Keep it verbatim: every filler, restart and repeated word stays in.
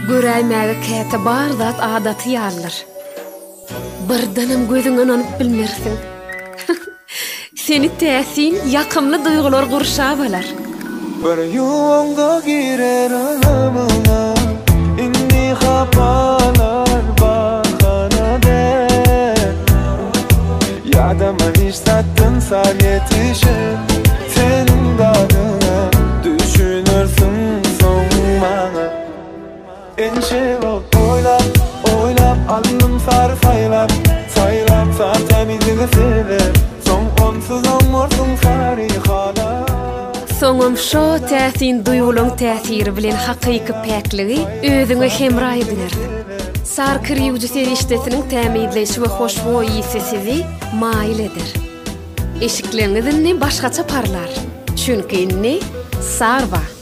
Göräýmäge käte bar zat adaty ýalyr. Birdenem gözüň önüp bilmersiň. Seni täsin ýakymly duýgular gurşa bolar. Bir ýolda girer ömrüme, indi hapalar bahanade. Ýadyma işsatdyn sar ýetişip, senin dadyna düşünürsiň soň maňa. Enşe oylap, oylap, alnım sarsaylap, saylap, sar temizliği sevip, soň onsuz oňmorsun farihala. Soňam şo täsin duýgularyň täsiri bilen hakyky päkligi özüňe hemraý bilerdi. Sar kirýüji sevişdesiniň tämizleşi we hoşboý ýsesi maýyl eder. Eşiklerini başgaça parlar. Çünki inni sarwa